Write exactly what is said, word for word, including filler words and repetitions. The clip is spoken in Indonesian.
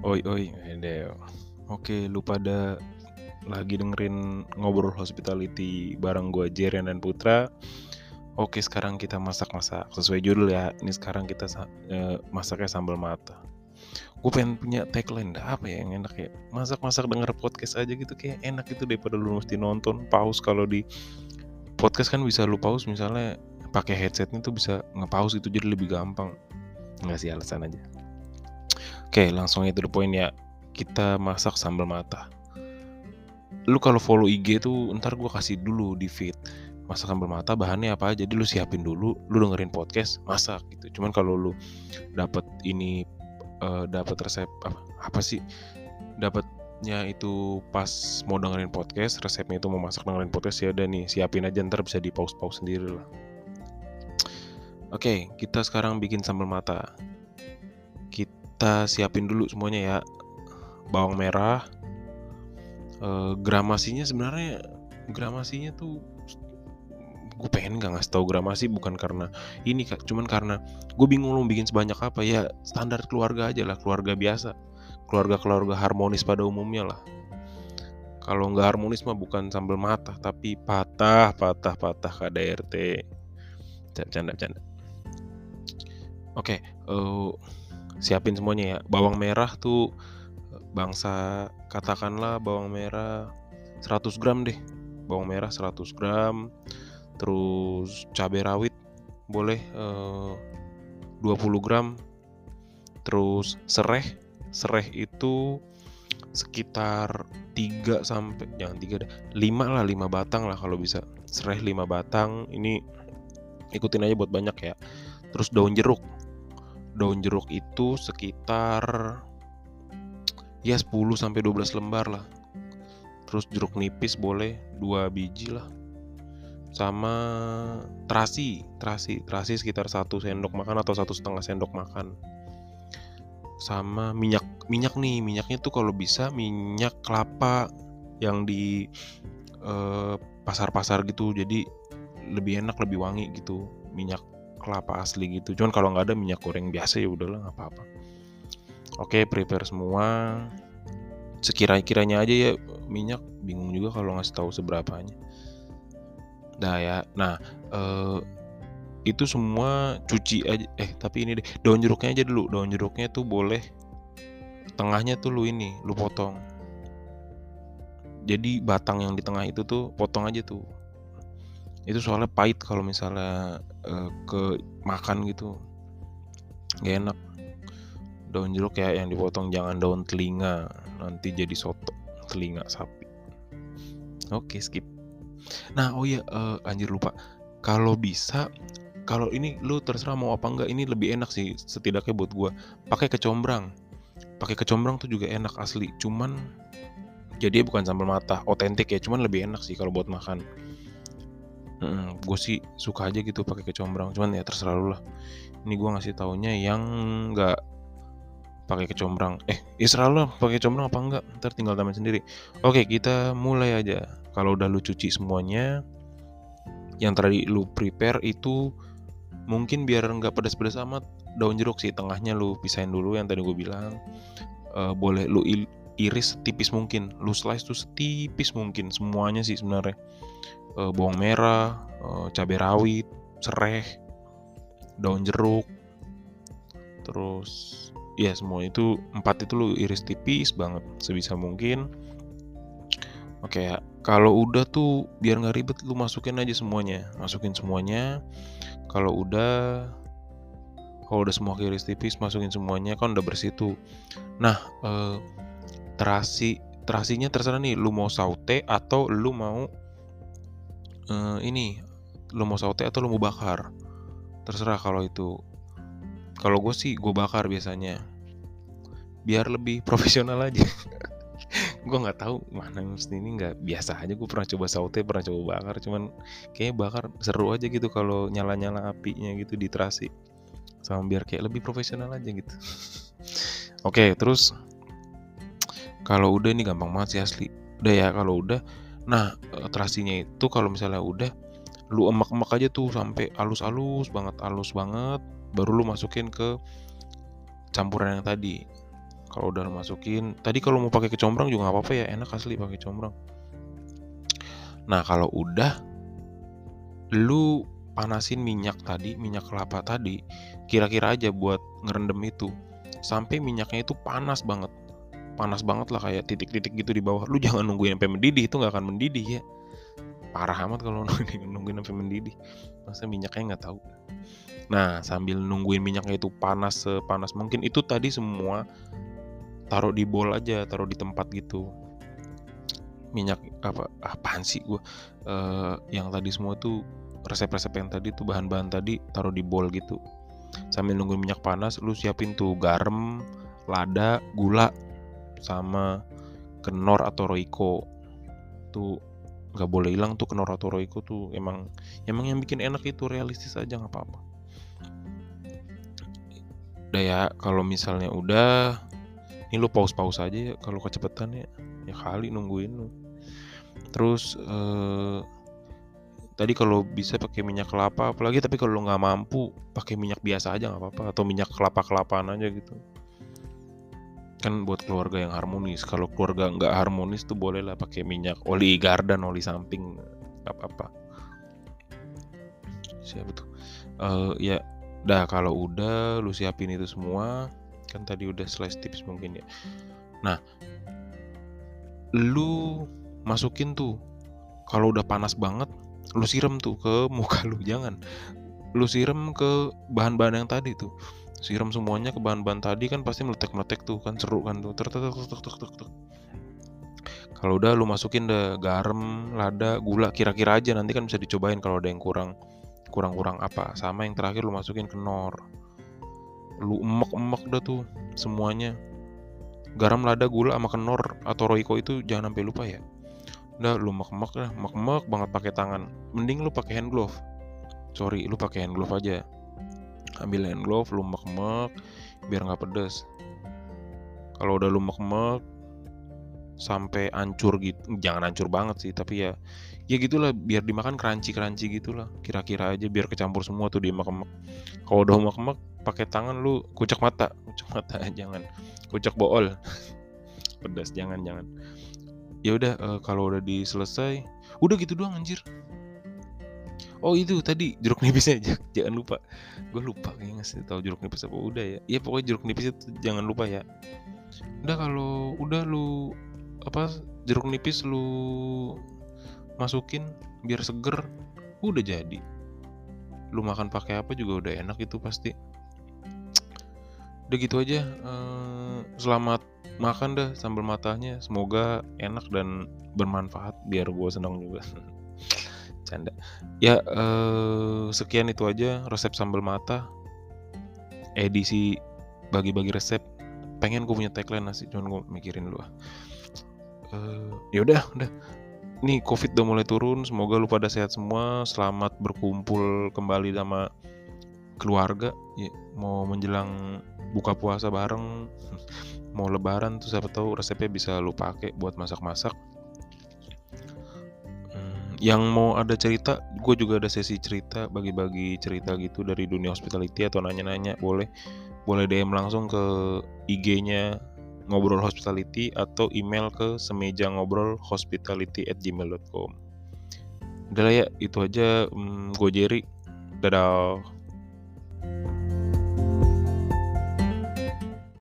Oi oi, Edeo. Oke, lu pada lagi dengerin ngobrol hospitality bareng gue Jerian dan Putra. Oke, sekarang kita masak-masak sesuai judul ya. Ini sekarang kita uh, masaknya sambal mata. Gue pengen punya tagline dah, apa ya yang enak ya? Masak-masak denger podcast aja gitu, kayak enak gitu daripada lu mesti nonton pause. Kalau di podcast kan bisa lu pause, misalnya pakai headsetnya tuh bisa nge-pause gitu, jadi lebih gampang. Nggak sih, alasan aja. Oke, langsung aja to the point ya. Kita masak sambal mata. Lu kalau follow I G tuh ntar gue kasih dulu di feed masak sambal mata bahannya apa aja, jadi lu siapin dulu, lu dengerin podcast masak gitu. Cuman kalau lu dapet ini uh, dapet resep apa, apa sih dapatnya itu pas mau dengerin podcast, resepnya itu mau masak dengerin podcast, ya udah nih siapin aja, ntar bisa di pause pause sendiri lah. Oke, kita sekarang bikin sambal mata. Kita siapin dulu semuanya ya. Bawang merah, Uh, gramasinya sebenarnya gramasinya tuh gue pengen gak ngasih tahu gramasi, bukan karena ini kak, cuman karena gue bingung lo bikin sebanyak apa ya. Standar keluarga aja lah, keluarga biasa, keluarga-keluarga harmonis pada umumnya lah. Kalau nggak harmonis mah bukan sambal mata tapi patah patah patah K D R T. Canda canda. Oke, uh, siapin semuanya ya. Bawang merah tuh bangsa katakanlah bawang merah seratus gram deh, bawang merah seratus gram. Terus cabai rawit boleh eh, dua puluh gram. Terus sereh, sereh itu sekitar tiga sampai jangan tiga deh, lima lah, lima batang lah kalau bisa. Sereh lima batang, ini ikutin aja buat banyak ya. Terus daun jeruk. Daun jeruk itu sekitar ya sepuluh sampai dua belas lembar lah. Terus jeruk nipis boleh dua biji lah. Sama terasi, terasi, terasi sekitar satu sendok makan atau satu setengah sendok makan. Sama minyak, minyak nih, minyaknya tuh kalau bisa minyak kelapa yang di eh, pasar-pasar gitu, jadi lebih enak, lebih wangi gitu, minyak kelapa asli gitu. Cuman kalau nggak ada minyak goreng biasa ya udahlah, nggak apa-apa. Oke, prepare semua sekira-kiranya aja ya minyak, bingung juga kalau ngasih tahu seberapanya. Dah ya. Nah, eh, itu semua cuci aja. Eh tapi ini deh, daun jeruknya aja dulu. Daun jeruknya tuh boleh tengahnya tuh lu ini, lu potong. Jadi batang yang di tengah itu tuh potong aja tuh. Itu soalnya pahit kalau misalnya eh, ke makan gitu, gak enak. Daun jeruk ya yang dipotong, jangan daun telinga, nanti jadi soto telinga sapi. Oke, skip. Nah, oh iya, uh, anjir lupa. Kalau bisa, kalau ini lu terserah mau apa enggak, ini lebih enak sih setidaknya buat gua. Pakai kecombrang. Pakai kecombrang tuh juga enak asli. Cuman jadi bukan sambal mata, otentik ya, cuman lebih enak sih kalau buat makan. Hmm, gue sih suka aja gitu pakai kecombrang, cuman ya terserah lu lah. Ini gua ngasih taunya yang enggak pakai kecombrang. Eh, terserah lu pakai kecombrang apa enggak, ntar tinggal tambahin sendiri. Oke, kita mulai aja. Kalau udah lu cuci semuanya, yang tadi lu prepare itu mungkin biar nggak pedas-pedas amat, daun jeruk sih tengahnya lu pisahin dulu yang tadi gue bilang. Uh, boleh lu iris setipis mungkin, lu slice tuh setipis mungkin semuanya sih sebenarnya. Uh, bawang merah, uh, cabai rawit, sereh, daun jeruk, terus ya semua itu empat itu lu iris tipis banget sebisa mungkin. Oke ya, kalau udah tuh biar nggak ribet lu masukin aja semuanya, masukin semuanya. Kalau udah, kalau udah semua iris tipis, masukin semuanya, kan udah bersih tuh. Nah, eh, terasi, terasinya terserah nih, lu mau saute atau lu mau eh, ini, lu mau saute atau lu mau bakar, terserah kalau itu. Kalau gue sih gue bakar biasanya, biar lebih profesional aja. Gue nggak tahu mana mesti ini, nggak biasa aja. Gue pernah coba saute, pernah coba bakar, cuman kayaknya bakar seru aja gitu kalau nyala-nyala apinya gitu di terasi, sama biar kayak lebih profesional aja gitu. Oke, terus kalau udah ini gampang banget sih asli. Udah ya kalau udah, nah terasinya itu kalau misalnya udah, lu emak-emak aja tuh sampai halus-halus banget, halus banget, baru lu masukin ke campuran yang tadi. Kalau udah lu masukin, tadi kalau mau pakai kecombrang juga nggak apa-apa ya, enak asli pakai combrang. Nah kalau udah, lu panasin minyak tadi, minyak kelapa tadi, kira-kira aja buat ngerendam itu, sampai minyaknya itu panas banget, panas banget lah kayak titik-titik gitu di bawah. Lu jangan nungguin sampai mendidih, itu nggak akan mendidih ya. Parah amat kalau nungguin nungguin sampai mendidih, masa minyaknya nggak tahu. Nah sambil nungguin minyaknya itu panas sepanas mungkin, itu tadi semua taruh di bowl aja, taruh di tempat gitu. Minyak apa apaan sih gua uh, yang tadi semua tuh resep-resep yang tadi tuh bahan-bahan tadi taruh di bowl gitu. Sambil nungguin minyak panas, lu siapin tuh garam, lada, gula, sama kenor atau roiko. Tuh nggak boleh hilang tuh kenor atau roiko tuh, emang emang yang bikin enak itu, realistis aja nggak apa-apa. Udah ya, kalau misalnya udah, ini lu pause-pause aja ya kalau kecepetan ya, ya kali nungguin lu. Terus eh, tadi kalau bisa pakai minyak kelapa, apalagi tapi kalau lu nggak mampu pakai minyak biasa aja nggak apa-apa, atau minyak kelapa-kelapaan aja gitu. Kan buat keluarga yang harmonis. Kalau keluarga nggak harmonis tuh boleh lah pakai minyak oli gardan, oli samping, nggak apa-apa. Siapa tuh? Uh, ya, dah kalau udah lu siapin itu semua, kan tadi udah slash tips mungkin ya. Nah, lu masukin tuh, kalau udah panas banget, lu siram tuh ke muka lu, jangan. Lu siram ke bahan-bahan yang tadi tuh. Siram semuanya ke bahan-bahan tadi, kan pasti meletek-meletek tuh kan, seru kan tuh. Kalau udah lu masukin deh garam, lada, gula, kira-kira aja, nanti kan bisa dicobain kalau ada yang kurang kurang-kurang apa. Sama yang terakhir lu masukin kenor. Lu emek-emek dah tuh semuanya. Garam, lada, gula sama kenor atau roiko itu jangan sampai lupa ya. Udah lu emek-emek dah, emek-emek banget pakai tangan. Mending lu pakai hand glove. Sorry, lu pakai hand glove aja. Ambil hand glove, lu emek-emek biar nggak pedes. Kalau udah lu emek-emek sampai hancur gitu, jangan hancur banget sih, tapi ya ya gitulah, biar dimakan crunchy-crunchy gitulah, kira-kira aja biar kecampur semua tuh di emek-emek. Kalau udah emek-emek pakai tangan lu kucek mata, kucek mata jangan, kucek bool. Pedas, jangan jangan. Ya udah, uh, kalau udah diselesai, udah gitu doang anjir. Oh itu tadi jeruk nipisnya, jangan lupa. Gue lupa kayaknya sih tahu jeruk nipis apa udah ya. Iya pokoknya jeruk nipis itu jangan lupa ya. Udah kalau udah lu apa jeruk nipis lu masukin biar seger, udah jadi. Lu makan pakai apa juga udah enak itu pasti. Udah gitu aja. Eh, selamat makan dah sambal matanya. Semoga enak dan bermanfaat biar gue senang juga. Canda. Ya eh, sekian itu aja resep sambal mata. Edisi bagi-bagi resep. Pengen gue punya tagline nasi, cuman gue mikirin dulu. Uh, ya udah, udah. Nih Covid udah mulai turun, semoga lu pada sehat semua, selamat berkumpul kembali sama keluarga. Ya, mau menjelang buka puasa bareng, mau lebaran tuh siapa tahu resepnya bisa lu pakai buat masak-masak. Hmm, yang mau ada cerita, gue juga ada sesi cerita, bagi-bagi cerita gitu dari dunia hospitality atau nanya-nanya, boleh. Boleh D M langsung ke I G-nya Ngobrol Hospitality atau email ke semeja ngobrol hospitality at gmail dot com. Udah lah ya, itu aja. hmm, Gue Jerry. Dadah.